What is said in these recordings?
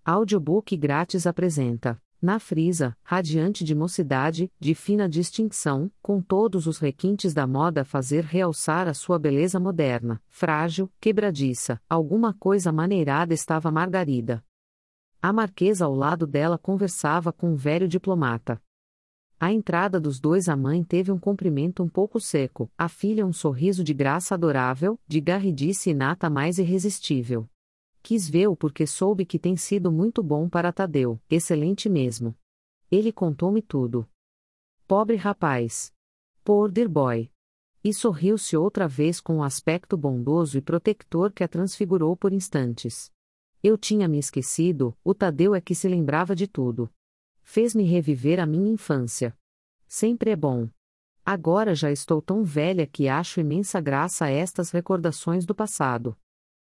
Audiobook grátis apresenta Na Frisa, radiante de mocidade, de fina distinção, com todos os requintes da moda a fazer realçar a sua beleza moderna, frágil, quebradiça, alguma coisa maneirada estava Margarida. A marquesa ao lado dela conversava com um velho diplomata. À entrada dos dois a mãe teve um cumprimento um pouco seco, a filha um sorriso de graça adorável, de garridice inata mais irresistível. Quis vê-lo porque soube que tem sido muito bom para Tadeu, excelente mesmo. Ele contou-me tudo. Pobre rapaz. Poor dear boy. E sorriu-se outra vez com um aspecto bondoso e protector que a transfigurou por instantes. Eu tinha me esquecido, o Tadeu é que se lembrava de tudo. Fez-me reviver a minha infância. Sempre é bom. Agora já estou tão velha que acho imensa graça a estas recordações do passado.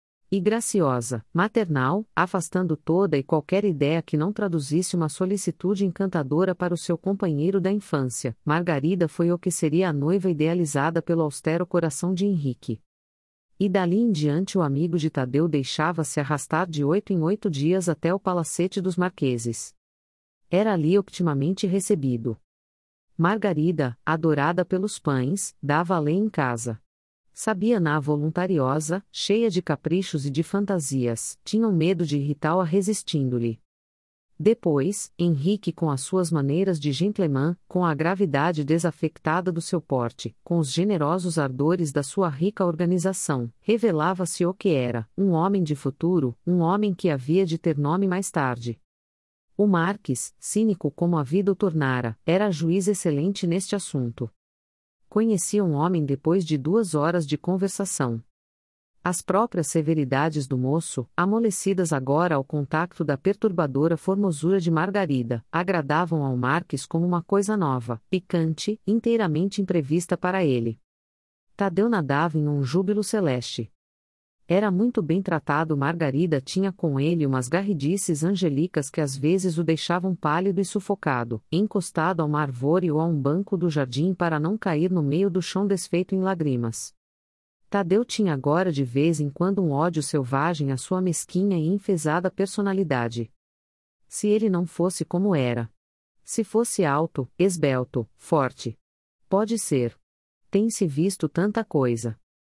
E graciosa, maternal, afastando toda e qualquer ideia que não traduzisse uma solicitude encantadora para o seu companheiro da infância, Margarida foi o que seria a noiva idealizada pelo austero coração de Henrique. E dali em diante o amigo de Tadeu deixava-se arrastar de 8 em 8 dias até o palacete dos Marqueses. Era ali optimamente recebido. Margarida, adorada pelos pães, dava a lei em casa. Sabia-na voluntariosa, cheia de caprichos e de fantasias, tinham medo de irritá-la resistindo-lhe. Depois, Henrique com as suas maneiras de gentleman, com a gravidade desafectada do seu porte, com os generosos ardores da sua rica organização, revelava-se o que era, um homem de futuro, um homem que havia de ter nome mais tarde. O Marques, cínico como a vida o tornara, era juiz excelente neste assunto. Conhecia um homem depois de 2 horas de conversação. As próprias severidades do moço, amolecidas agora ao contacto da perturbadora formosura de Margarida, agradavam ao Marques como uma coisa nova, picante, inteiramente imprevista para ele. Tadeu nadava em um júbilo celeste. Era muito bem tratado. Margarida tinha com ele umas garridices angelicas que às vezes o deixavam pálido e sufocado, encostado a uma árvore ou a um banco do jardim para não cair no meio do chão desfeito em lágrimas. Tadeu tinha agora de vez em quando um ódio selvagem à sua mesquinha e enfezada personalidade. Se ele não fosse como era. Se fosse alto, esbelto, forte. Pode ser. Tem-se visto tanta coisa.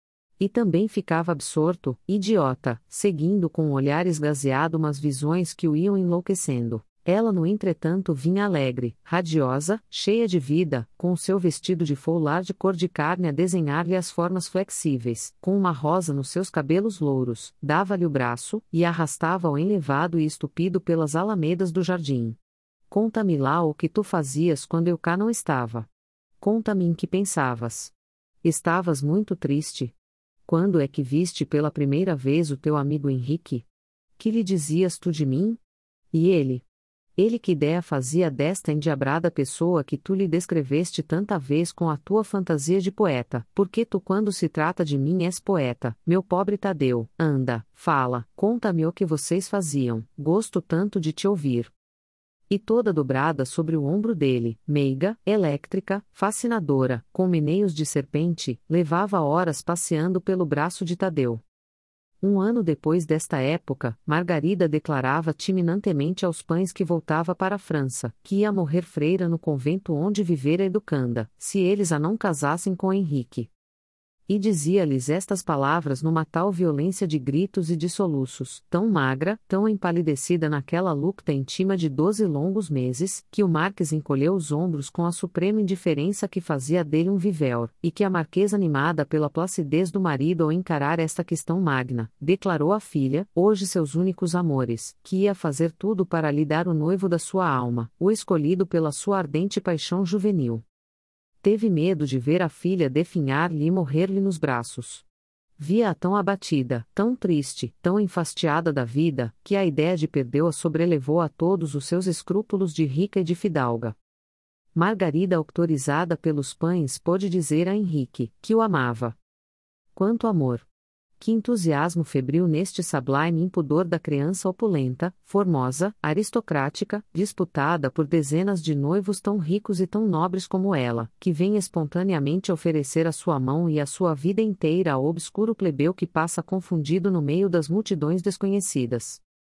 E também ficava absorto, idiota, seguindo com o olhar esgazeado umas visões que o iam enlouquecendo. Ela, no entretanto, vinha alegre, radiosa, cheia de vida, com o seu vestido de foulard de cor de carne a desenhar-lhe as formas flexíveis, com uma rosa nos seus cabelos louros, dava-lhe o braço, e arrastava-o enlevado e estupido pelas alamedas do jardim. Conta-me lá o que tu fazias quando eu cá não estava. Conta-me em que pensavas. Estavas muito triste. Quando é que viste pela primeira vez o teu amigo Henrique? Que lhe dizias tu de mim? E ele? Ele que ideia fazia desta endiabrada pessoa que tu lhe descreveste tanta vez com a tua fantasia de poeta, porque tu quando se trata de mim és poeta, meu pobre Tadeu, anda, fala, conta-me o que vocês faziam, gosto tanto de te ouvir. E toda dobrada sobre o ombro dele, meiga, elétrica, fascinadora, com meneios de serpente, levava horas passeando pelo braço de Tadeu. 1 ano depois desta época, Margarida declarava timinantemente aos pães que voltava para a França, que ia morrer freira no convento onde vivera educanda, se eles a não casassem com Henrique. E dizia-lhes estas palavras numa tal violência de gritos e de soluços, tão magra, tão empalidecida naquela lucta íntima de 12 longos meses, que o Marques encolheu os ombros com a suprema indiferença que fazia dele um vivéor, e que a marquesa, animada pela placidez do marido ao encarar esta questão magna, declarou à filha, hoje seus únicos amores, que ia fazer tudo para lhe dar o noivo da sua alma, o escolhido pela sua ardente paixão juvenil. Teve medo de ver a filha definhar-lhe e morrer-lhe nos braços. Via-a tão abatida, tão triste, tão enfastiada da vida, que a ideia de perdê-la sobrelevou a todos os seus escrúpulos de rica e de fidalga. Margarida, autorizada pelos pães, pôde dizer a Henrique, que o amava. Quanto amor! Que entusiasmo febril neste sublime impudor da criança opulenta, formosa, aristocrática, disputada por dezenas de noivos tão ricos e tão nobres como ela, que vem espontaneamente oferecer a sua mão e a sua vida inteira ao obscuro plebeu que passa confundido no meio das multidões desconhecidas.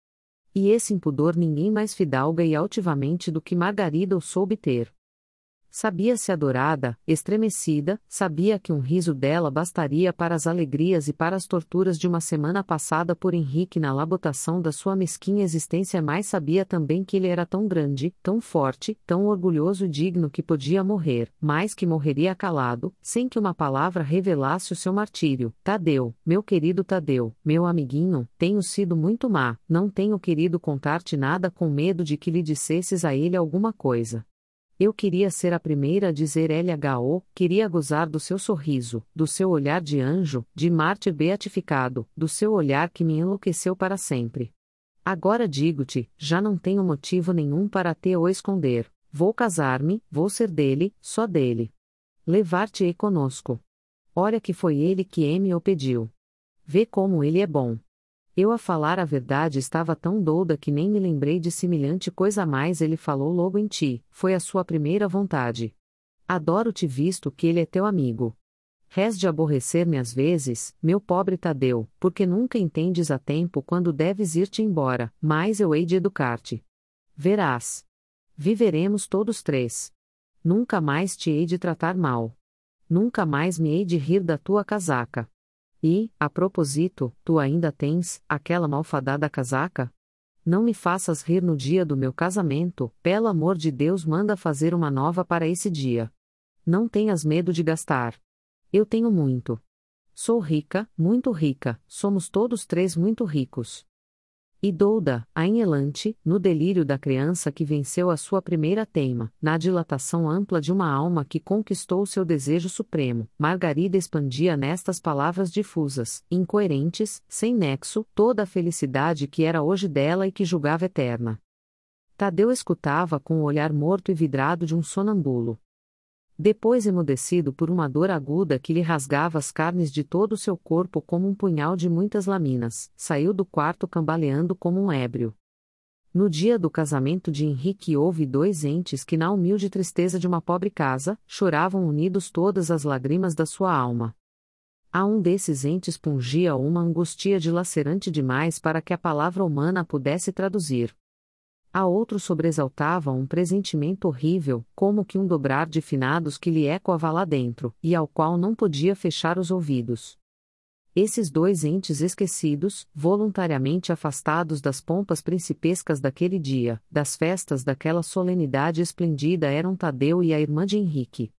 E esse impudor ninguém mais fidalga e altivamente do que Margarida o soube ter. Sabia-se adorada, estremecida, sabia que um riso dela bastaria para as alegrias e para as torturas de uma semana passada por Henrique na labotação da sua mesquinha existência, mas sabia também que ele era tão grande, tão forte, tão orgulhoso e digno que podia morrer, mas que morreria calado, sem que uma palavra revelasse o seu martírio. Tadeu, meu querido Tadeu, meu amiguinho, tenho sido muito má, não tenho querido contar-te nada com medo de que lhe dissesses a ele alguma coisa. Eu queria ser a primeira a dizer LHO, queria gozar do seu sorriso, do seu olhar de anjo, de mártir beatificado, do seu olhar que me enlouqueceu para sempre. Agora digo-te, já não tenho motivo nenhum para te o esconder, vou casar-me, vou ser dele, só dele. Levar-te-ei conosco. Olha que foi ele que me o pediu. Vê como ele é bom. Eu a falar a verdade estava tão douda que nem me lembrei de semelhante coisa, mais ele falou logo em ti, foi a sua primeira vontade. Adoro-te visto que ele é teu amigo. Rés de aborrecer-me às vezes, meu pobre Tadeu, porque nunca entendes a tempo quando deves ir-te embora, mas eu hei de educar-te. Verás. Viveremos todos três. Nunca mais te hei de tratar mal. Nunca mais me hei de rir da tua casaca. E, a propósito, tu ainda tens aquela malfadada casaca? Não me faças rir no dia do meu casamento, pelo amor de Deus, manda fazer uma nova para esse dia. Não tenhas medo de gastar. Eu tenho muito. Sou rica, muito rica, somos todos três muito ricos. E douda, ainelante, no delírio da criança que venceu a sua primeira teima, na dilatação ampla de uma alma que conquistou seu desejo supremo, Margarida expandia nestas palavras difusas, incoerentes, sem nexo, toda a felicidade que era hoje dela e que julgava eterna. Tadeu escutava com o olhar morto e vidrado de um sonambulo. Depois, emudecido por uma dor aguda que lhe rasgava as carnes de todo o seu corpo como um punhal de muitas lâminas, saiu do quarto cambaleando como um ébrio. No dia do casamento de Henrique houve dois entes que, na humilde tristeza de uma pobre casa, choravam unidos todas as lágrimas da sua alma. A um desses entes pungia uma angústia dilacerante demais para que a palavra humana pudesse traduzir. A outro sobresaltava um pressentimento horrível, como que um dobrar de finados que lhe ecoava lá dentro, e ao qual não podia fechar os ouvidos. Esses dois entes esquecidos, voluntariamente afastados das pompas principescas daquele dia, das festas daquela solenidade esplendida, eram Tadeu e a irmã de Henrique.